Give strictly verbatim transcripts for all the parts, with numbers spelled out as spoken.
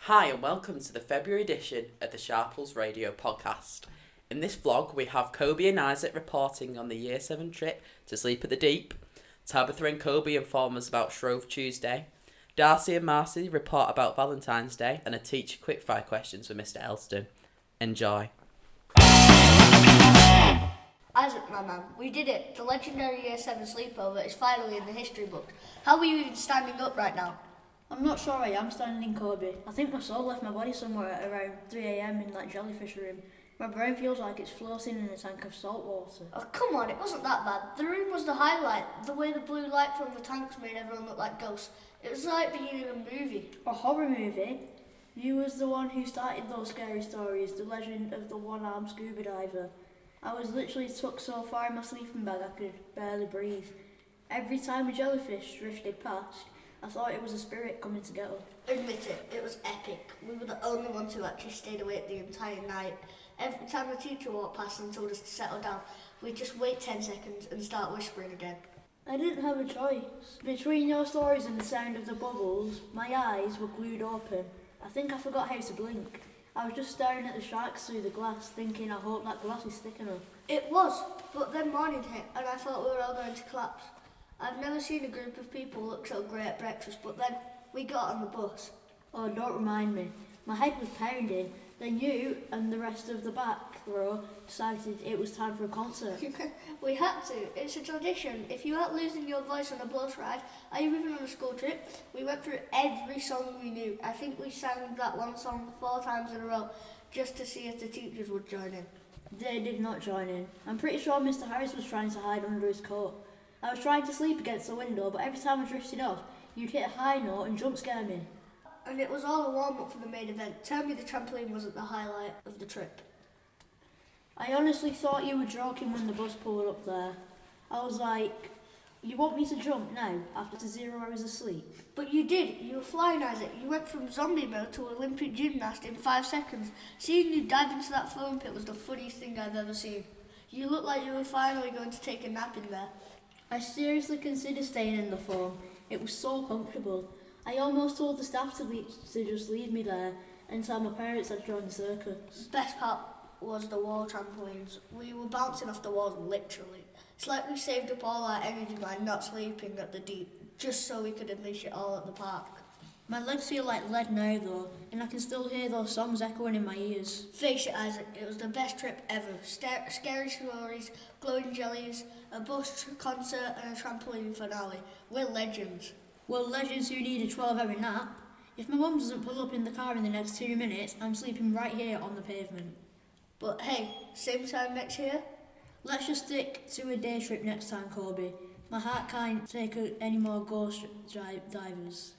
Hi and welcome to the February edition of the Sharples Radio podcast. In this vlog we have Kobe and Isaac reporting on the Year seven trip to Sleep at the Deep. Tabitha and Kobe inform us about Shrove Tuesday. Darcy and Marcy report about Valentine's Day and a teacher quickfire questions for Mister Elston. Enjoy. Isaac, my man, we did it. The legendary Year seven sleepover is finally in the history books. How are you even standing up right now? I'm not sure I am standing, Kobe. I think my soul left my body somewhere at around three a.m. in that jellyfish room. My brain feels like it's floating in a tank of salt water. Oh, come on, it wasn't that bad. The room was the highlight. The way the blue light from the tanks made everyone look like ghosts. It was like being in a movie. A horror movie? You was the one who started those scary stories, the legend of the one-armed scuba diver. I was literally tucked so far in my sleeping bag I could barely breathe. Every time a jellyfish drifted past, I thought it was a spirit coming to get us. Admit it, it was epic. We were the only ones who actually stayed awake the entire night. Every time the teacher walked past and told us to settle down, we'd just wait ten seconds and start whispering again. I didn't have a choice. Between your stories and the sound of the bubbles, my eyes were glued open. I think I forgot how to blink. I was just staring at the sharks through the glass, thinking I hope that glass is thick enough. It was, but then morning hit and I thought we were all going to collapse. I've never seen a group of people look so great at breakfast, but then we got on the bus. Oh, don't remind me. My head was pounding. Then you and the rest of the back row decided it was time for a concert. We had to. It's a tradition. If you aren't losing your voice on a bus ride, are you even on a school trip? We went through every song we knew. I think we sang that one song four times in a row just to see if the teachers would join in. They did not join in. I'm pretty sure Mister Harris was trying to hide under his coat. I was trying to sleep against the window, but every time I drifted off, you'd hit a high note and jump scare me. And it was all a warm-up for the main event. Tell me the trampoline wasn't the highlight of the trip. I honestly thought you were joking when the bus pulled up there. I was like, you want me to jump now, after zero hours of sleep? But you did. You were flying, Isaac. You went from zombie mode to Olympic gymnast in five seconds. Seeing you dive into that foam pit was the funniest thing I've ever seen. You looked like you were finally going to take a nap in there. I seriously considered staying in the foam. It was so comfortable. I almost told the staff to, leave, to just leave me there and tell my parents I'd joined the circus. Best part was the wall trampolines. We were bouncing off the walls literally. It's like we saved up all our energy by not sleeping at the deep, just so we could unleash it all at the park. My legs feel like lead now though, and I can still hear those songs echoing in my ears. Face it, Isaac, it was the best trip ever. Star- scary stories, glowing jellies, a bus concert and a trampoline finale. We're legends. Well, legends who need a twelve hour nap. If my mum doesn't pull up in the car in the next two minutes, I'm sleeping right here on the pavement. But hey, same time next year? Let's just stick to a day trip next time, Kobe. My heart can't take any more ghost dri- divers.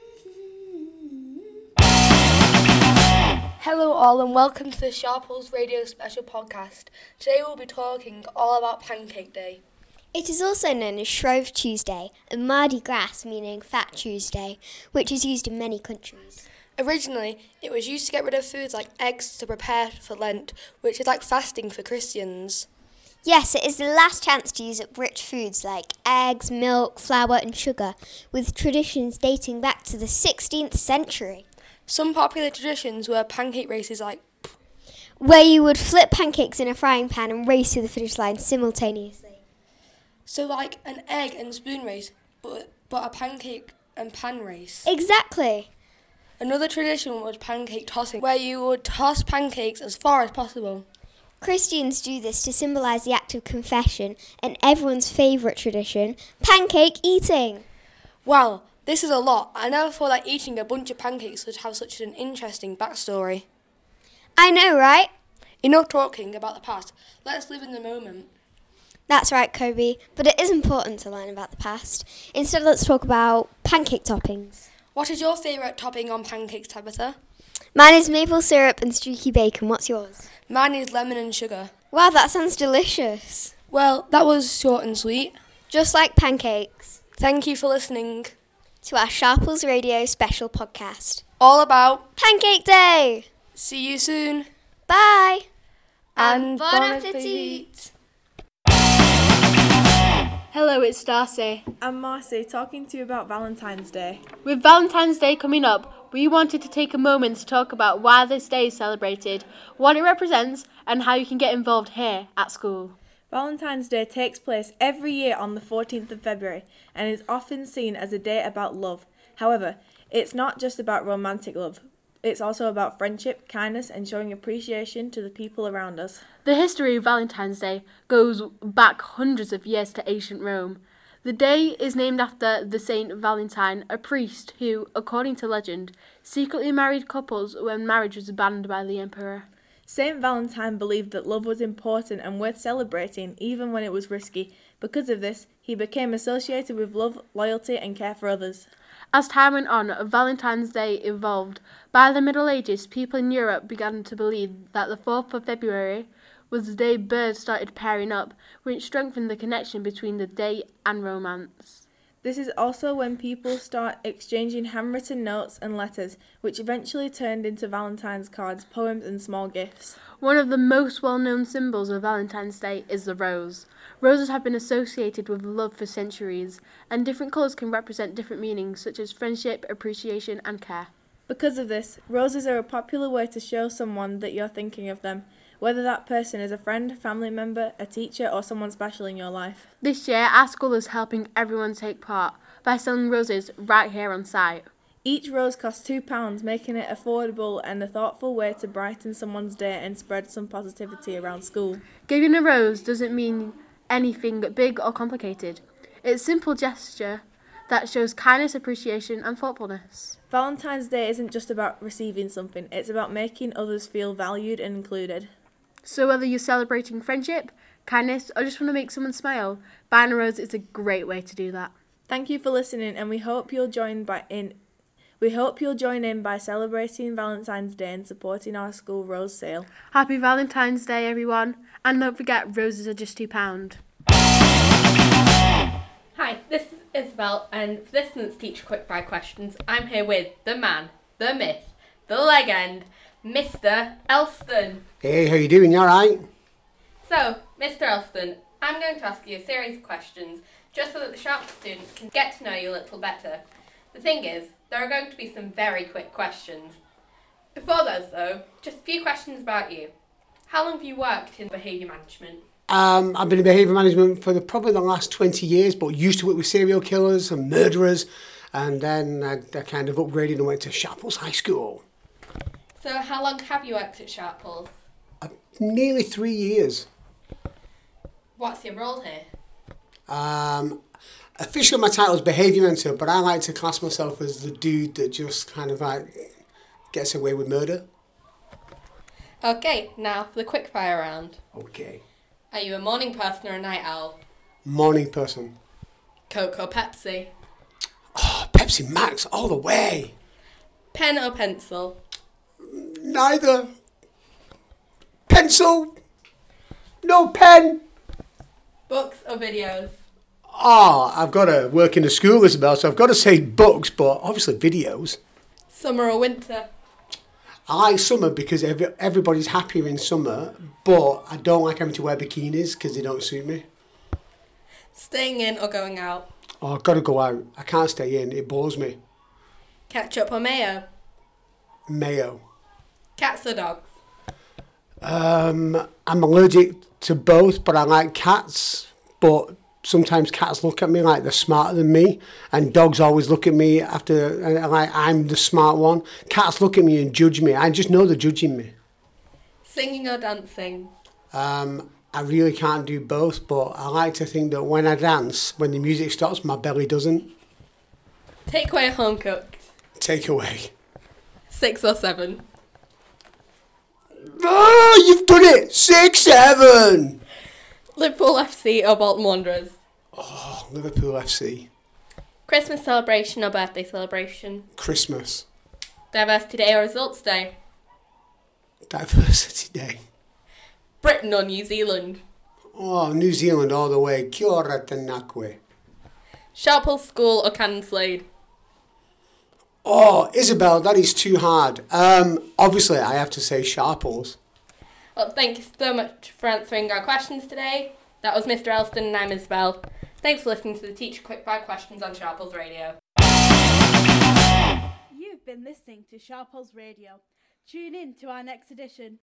Hello all and welcome to the Sharples Radio Special Podcast. Today we'll be talking all about Pancake Day. It is also known as Shrove Tuesday and Mardi Gras, meaning Fat Tuesday, which is used in many countries. Originally, it was used to get rid of foods like eggs to prepare for Lent, which is like fasting for Christians. Yes, it is the last chance to use up rich foods like eggs, milk, flour and sugar, with traditions dating back to the sixteenth century. Some popular traditions were pancake races like where you would flip pancakes in a frying pan and race to the finish line simultaneously. So like an egg and spoon race, but, but a pancake and pan race. Exactly. Another tradition was pancake tossing, where you would toss pancakes as far as possible. Christians do this to symbolise the act of confession and everyone's favourite tradition, pancake eating. Wow, this is a lot. I never thought that eating a bunch of pancakes would have such an interesting backstory. I know, right? Enough talking about the past. Let's live in the moment. That's right, Kobe, but it is important to learn about the past. Instead, let's talk about pancake toppings. What is your favourite topping on pancakes, Tabitha? Mine is maple syrup and streaky bacon. What's yours? Mine is lemon and sugar. Wow, that sounds delicious. Well, that was short and sweet. Just like pancakes. Thank you for listening to our Sharples Radio special podcast. All about Pancake Day. See you soon. Bye. And, and bon, bon appetit. appetit. Hello, it's Darcy. I'm Marcy, talking to you about Valentine's Day. With Valentine's Day coming up, we wanted to take a moment to talk about why this day is celebrated, what it represents, and how you can get involved here at school. Valentine's Day takes place every year on the fourteenth of February and is often seen as a day about love. However, it's not just about romantic love. It's also about friendship, kindness, and showing appreciation to the people around us. The history of Valentine's Day goes back hundreds of years to ancient Rome. The day is named after the Saint Valentine, a priest who, according to legend, secretly married couples when marriage was banned by the emperor. Saint Valentine believed that love was important and worth celebrating even when it was risky. Because of this, he became associated with love, loyalty, and care for others. As time went on, Valentine's Day evolved. By the Middle Ages, people in Europe began to believe that the fourth of February was the day birds started pairing up, which strengthened the connection between the day and romance. This is also when people start exchanging handwritten notes and letters, which eventually turned into Valentine's cards, poems, and small gifts. One of the most well-known symbols of Valentine's Day is the rose. Roses have been associated with love for centuries, and different colours can represent different meanings, such as friendship, appreciation, and care. Because of this, roses are a popular way to show someone that you're thinking of them, whether that person is a friend, family member, a teacher, or someone special in your life. This year, our school is helping everyone take part by selling roses right here on site. Each rose costs two pounds, making it affordable and a thoughtful way to brighten someone's day and spread some positivity around school. Giving a rose doesn't mean anything big or complicated. It's a simple gesture that shows kindness, appreciation, and thoughtfulness. Valentine's Day isn't just about receiving something, it's about making others feel valued and included. So whether you're celebrating friendship, kindness, or just want to make someone smile, buying a rose is a great way to do that. Thank you for listening, and we hope you'll join by in we hope you'll join in by celebrating Valentine's Day and supporting our school rose sale. Happy Valentine's Day, everyone, and don't forget, roses are just two pounds. Hi, this is Isabel, and for this month's Teacher Quickfire Questions, I'm here with the man, the myth, the legend, Mister Elston. Hey, how you doing? You alright? So, Mister Elston, I'm going to ask you a series of questions just so that the Sharp students can get to know you a little better. The thing is, there are going to be some very quick questions. Before those though, just a few questions about you. How long have you worked in behaviour management? Um, I've been in behaviour management for the, probably the last twenty years, but used to work with serial killers and murderers, and then I, I kind of upgraded and went to Sharples High School. So how long have you worked at Sharples? Uh, nearly three years. What's your role here? Um, officially my title is behaviour mentor, but I like to class myself as the dude that just kind of like gets away with murder. Okay, now for the quickfire round. Okay. Are you a morning person or a night owl? Morning person. Coke or Pepsi? Oh, Pepsi Max all the way. Pen or pencil? Neither. Pencil. No pen. Books or videos? Oh, I've got to work in the school, Isabel, so I've got to say books, but obviously videos. Summer or winter? I like summer because every, everybody's happier in summer, but I don't like having to wear bikinis because they don't suit me. Staying in or going out? Oh, I've got to go out. I can't stay in. It bores me. Ketchup or mayo? Mayo. Cats or dogs? Um, I'm allergic to both, but I like cats. But sometimes cats look at me like they're smarter than me, and dogs always look at me after like I'm the smart one. Cats look at me and judge me. I just know they're judging me. Singing or dancing? Um, I really can't do both, but I like to think that when I dance, when the music stops, my belly doesn't. Takeaway or home cooked? Take away. Six or seven? Oh, you've done it! Six, seven! Liverpool F C or Bolton Wanderers? Oh, Liverpool F C. Christmas celebration or birthday celebration? Christmas. Diversity Day or Results Day? Diversity Day. Britain or New Zealand? Oh, New Zealand all the way. Kia ora tanakwe. Sharples School or Cannon Slade? Oh, Isabel, that is too hard. Um, obviously, I have to say Sharples. Well, thank you so much for answering our questions today. That was Mister Elston and I'm Isabel. Thanks for listening to the Teacher Quickfire Questions on Sharples Radio. You've been been listening to Sharples Radio. Tune in to our next edition.